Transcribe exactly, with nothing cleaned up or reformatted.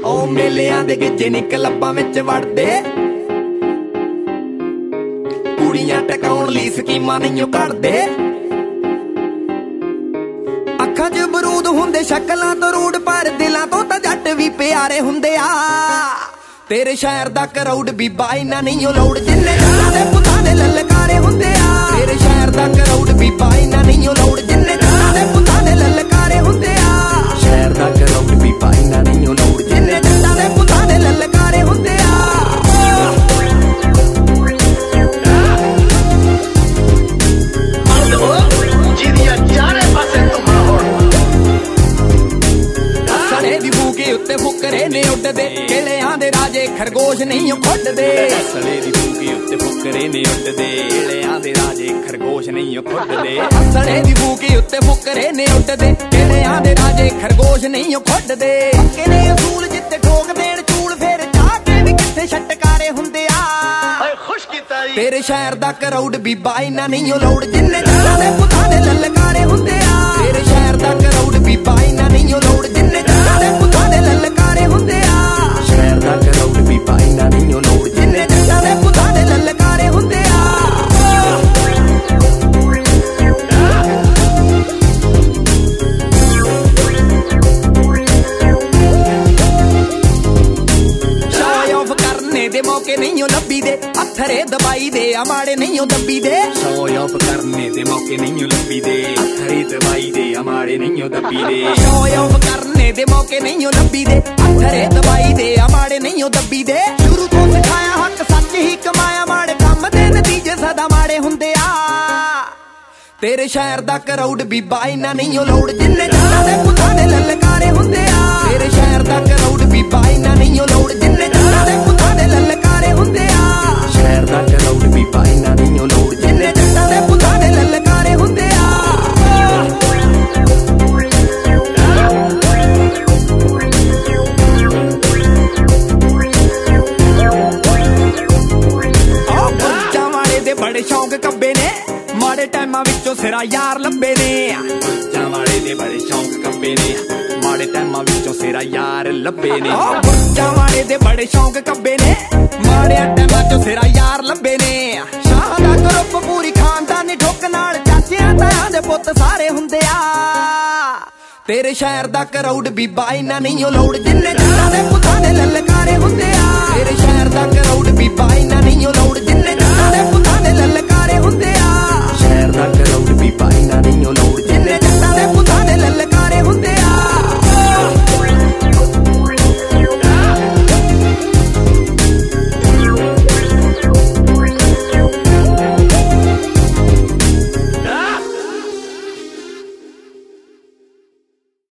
ओ मेलियां दे गिज्जे नी क्लब्बां विच वड़दे कुड़ियां टकाउण लई स्कीमां नहीं कढदे अखां च बरूद हुंदे शक्लां तो रूड पर दिलां तो तां जट भी प्यारे हुंदे आ तेरे शहर दा क्राउड भी बाइना नहीं लोड़ जिन्ने जट्टां दे पुत्तां दे ललकारे हुंदे आ तेरे शहर दा क्राउड भी बाइना नहीं लोड़ जिन्ने जट्टां दे पुत्तां दे ललकारे हुंदे आ शहर दा क्राउड भी बाइना नहीं लोड़ जिन्ने जट्टां दे पुत्तां दे ललकारे हुंदे आ उत्ते फुकरे ने उड्डदे केलियां दे राजे खरगोश नहीं खुड्डदे असले दी फूकी उत्ते फुकरे ने उड्डदे केलियां दे राजे खरगोश नहीं खुड्डदे असले दी फूकी उत्ते फुकरे ने उड्डदे केलियां दे राजे खरगोश नहीं खुड्डदे किने असूल जित्ते ठोक देण चूल फेर चाके भी किथे छटकारे हुंदे आ खुश कीता तेरे शहर दा क्राउड भी बाइना नहीं लोड़ जिन्ने जट्टां दे पुत्तां दे ललकारे हुंदे आ तेरे शहर दा क्राउड भी बाइना नहीं लोड़ जिन्ने जट्टां दे पुत्तां दे ललकारे हुंदे आ शहर दा क्राउड भी बाइना नहीं लोड़ जिन्ने जट्टां दे पुत्तां दे ललकारे हुंदे आ दे मौके नहीं लब्बी दे अथरे दबाई दे अमाड़े नहीं दब्बी दे शो ऑफ करने दे मौके नहीं लब्बी दे अथरे दबाई दे अमाड़े नहीं दब्बी दे शो ऑफ करने दे मौके नहीं लब्बी दे अथरे दबाई दे अमाड़े नहीं दब्बी दे शुरू तो सिखाया हक सच ही कमाया माड़े काम दे नतीजे सदा माड़े हुंदे आ तेरे शहर दा क्राउड भी बाइना नहीं लोड़ जिन्ने जट्टां दे पुत्तां दे ललकारे हुंदे आ तेरे शहर दा क्राउड भी बाइना नहीं लोड़ जिन्ने जट्टां दे पुत्तां दे ललकारे हुंदे आ शहर दा क्राउड भी बाइना नहीं लोड़ जिन्ने जट्टां दे पुत्तां दे ललकारे हुंदे आ बड़े शौक कब्बे ने माड़े टाइमां विचों सिरा यार लब्बे ने बुर्जां वाले दे बड़े शौक कब्बे ने माड़े टाइमां विचों सिरा यार लब्बे ने बुर्जां वाले दे बड़े शौक कब्बे ने माड़े टाइमां विचों सिरा यार लब्बे ने शाह दा ग्रुप पूरी खानदानी ठोक नाल चाचियां तायां दे पुत्त सारे हुंदे आ तेरे शहर दा क्राउड भी बाइना नहीं लोड़ जिन्ने जट्टां दे पुत्तां दे ललकारे हुंदे आ तेरे शहर दा क्राउड भी बाइना नहीं लोड़ जिन्ने जट्टां दे पुत्तां दे ललकारे हुंदे